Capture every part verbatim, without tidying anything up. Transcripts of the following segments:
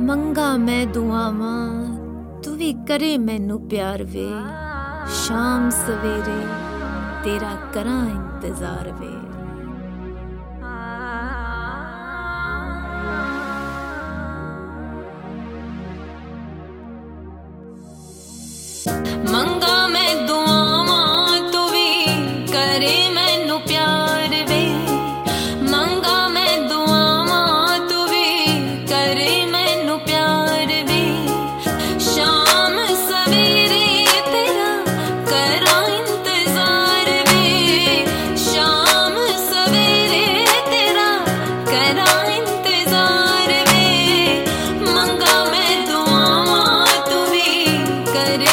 मंगा मैं दुआवां तू भी करे मैनू प्यार वे, शाम सवेरे तेरा करां इंतजार वे। मंगा मैं दुआवां तू भी करे मैनू प्यार वे, मंगा मैं दुआवां तू भी करे मैनू प्यार वे। शाम सवेरे तेरा करां इंतजार वे, शाम सवेरे तेरा करां इंतजार वे। मंगा मैं दुआवां तू भी करे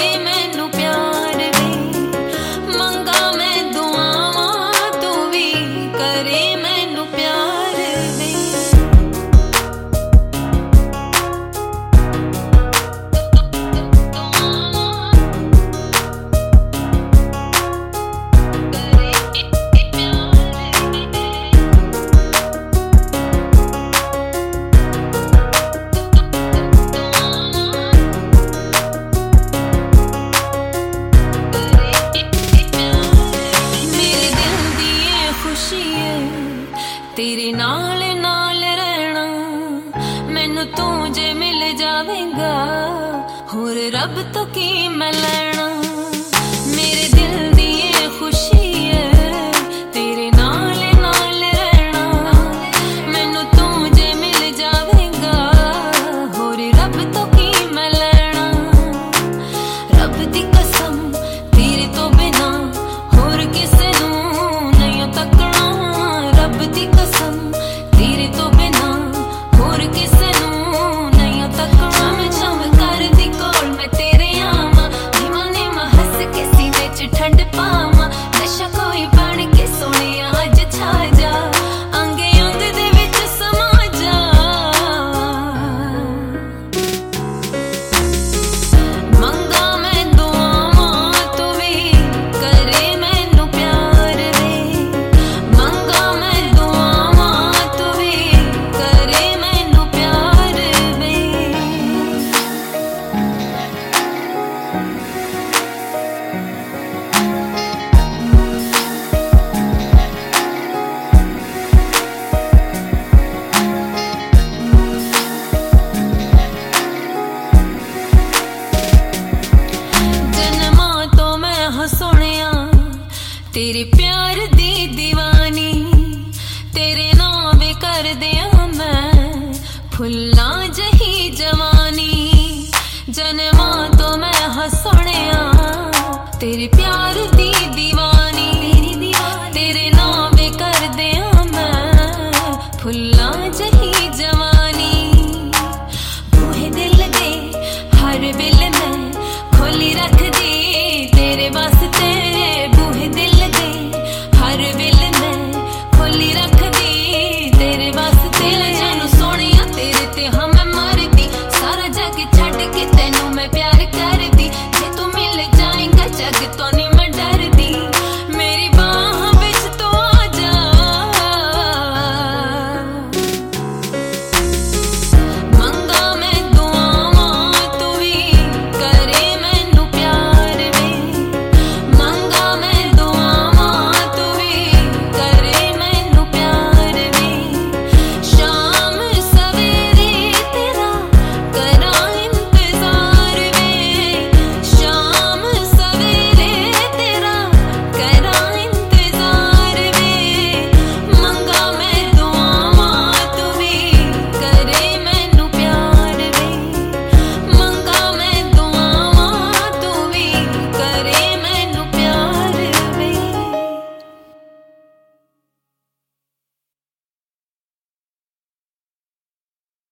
तेरे नाल नाल रहना, मैनू तू जे मिल जावेगा होर रब तो की मैं लेना। मेरे दिल दी ये खुशी है तेरे नाल नाल रहना, मैनू तू जे मिल जावेगा होर रब तो की मैं लेना। रब दी कसम तेरे तो बिना होर किसे नू नहीं तकना, रब दी कसम तेरे तो बिना होर किसे नू नहीं तकना। छम छम कर दी कोल मैं तेरे आवां, धीमा नीमा हस के सीने च ठंड पावां। नशा कोई बन के सोहणिया अज छा जा, अंगे अंग दे विच समा जा। मंगा मैं दुआवां तू भी करे मैनू प्यार वे, मंगा मैं दुआवां तू भी करे मैनू प्यार वे। जन्मां तो मैं हां सोहणिया तेरे प्यार दी दीवानी, तेरे नाम वे कर दिया मैं फुल्लां जही जवानी। जन्मां तो मैं हां सोहणिया तेरे प्यार दी दीवानी, तेरे नाम वे कर दिया मैं फुल्लां जही जवानी। बूहे दिल दे हर बिल मैं खोली रख